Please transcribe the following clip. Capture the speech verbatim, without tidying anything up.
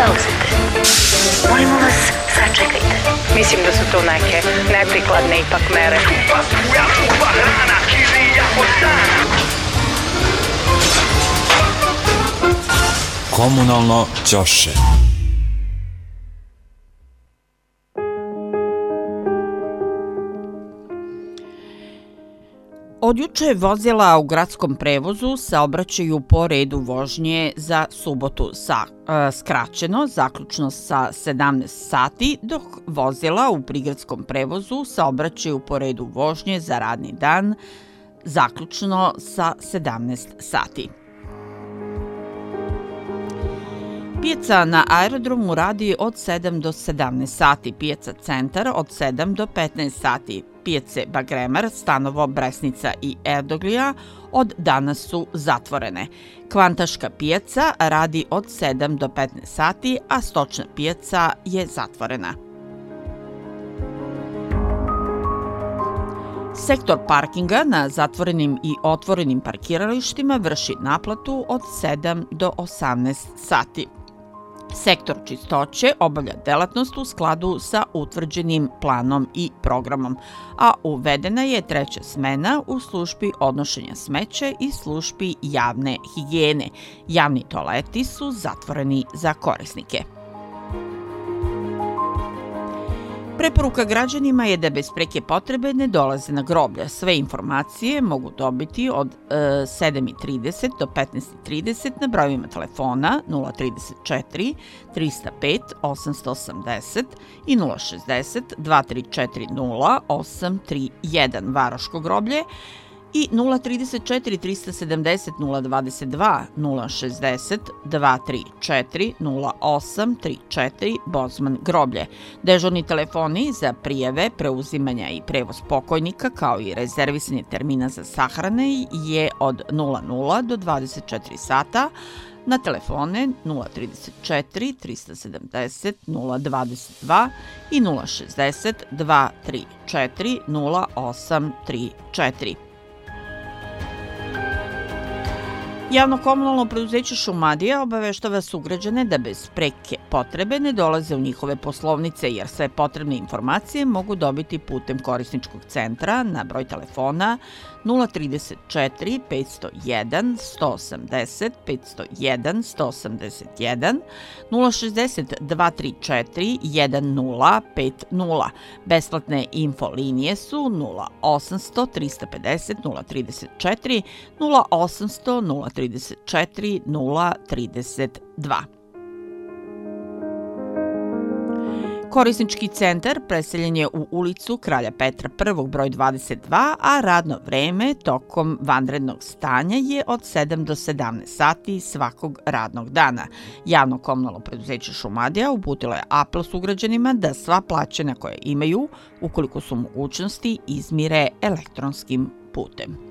zauzete. Molimo vas, sačekajte. Mislim da su to neke neprikladne ipak mere. Komunalno ćoše. Od juče vozila u gradskom prevozu saobraćaju po redu vožnje za subotu sa, e, skraćeno, zaključno sa sedamnaest sati, dok vozila u prigradskom prevozu saobraćaju po redu vožnje za radni dan, zaključno sa sedamnaest sati. Pijaca na aerodromu radi od sedam do sedamnaest sati, pijaca Centar od sedam do petnaest sati, pijace Bagremar, Stanovo, Bresnica i Erdoglija od danas su zatvorene. Kvantaška pijaca radi od sedam do petnaest sati, a stočna pijaca je zatvorena. Sektor parkinga na zatvorenim i otvorenim parkiralištima vrši naplatu od sedam do osamnaest sati. Sektor čistoće obavlja delatnost u skladu sa utvrđenim planom i programom, a uvedena je treća smena u službi odnošenja smeća i službi javne higijene. Javni toaleti su zatvoreni za korisnike. Preporuka građanima je da bez preke potrebe ne dolaze na groblja. Sve informacije mogu dobiti od e, sedam i trideset do petnaest i trideset na brojevima telefona nula trideset četiri trista pet osamsto osamdeset i nula šezdeset dva tri četiri nula osam tri jedan Varoško groblje i nula trideset četiri trista sedamdeset nula dvadeset dva nula šezdeset dva tri četiri nula osam tri četiri Bozman groblje. Dežurni telefoni za prijave, preuzimanja i prevoz pokojnika kao i rezervisanje termina za sahrane je od nula nula do dvadeset četiri sata na telefone nula trideset četiri trista sedamdeset nula dvadeset dva i nula šezdeset dva tri četiri nula osam tri četiri. Javno komunalno preduzeće Šumadija obaveštava sugrađane da bez preke potrebe ne dolaze u njihove poslovnice, jer sve potrebne informacije mogu dobiti putem korisničkog centra na broj telefona nula trideset četiri petsto jedan sto osamdeset petsto jedan sto osamdeset jedan, nula šezdeset dva tri četiri jedan nula pet nula. Besplatne info linije su nula osamsto trista pedeset nula trideset četiri, nula osamsto nula trideset četiri nula trideset dva. Korisnički centar preseljen je u ulicu Kralja Petra I broj dvadeset dva, a radno vreme tokom vanrednog stanja je od sedam do sedamnaest sati svakog radnog dana. Javno komunalno preduzeće Šumadija uputilo je apel sugrađanima da sva plaćanja koje imaju, ukoliko su mogućnosti, izmire elektronskim putem.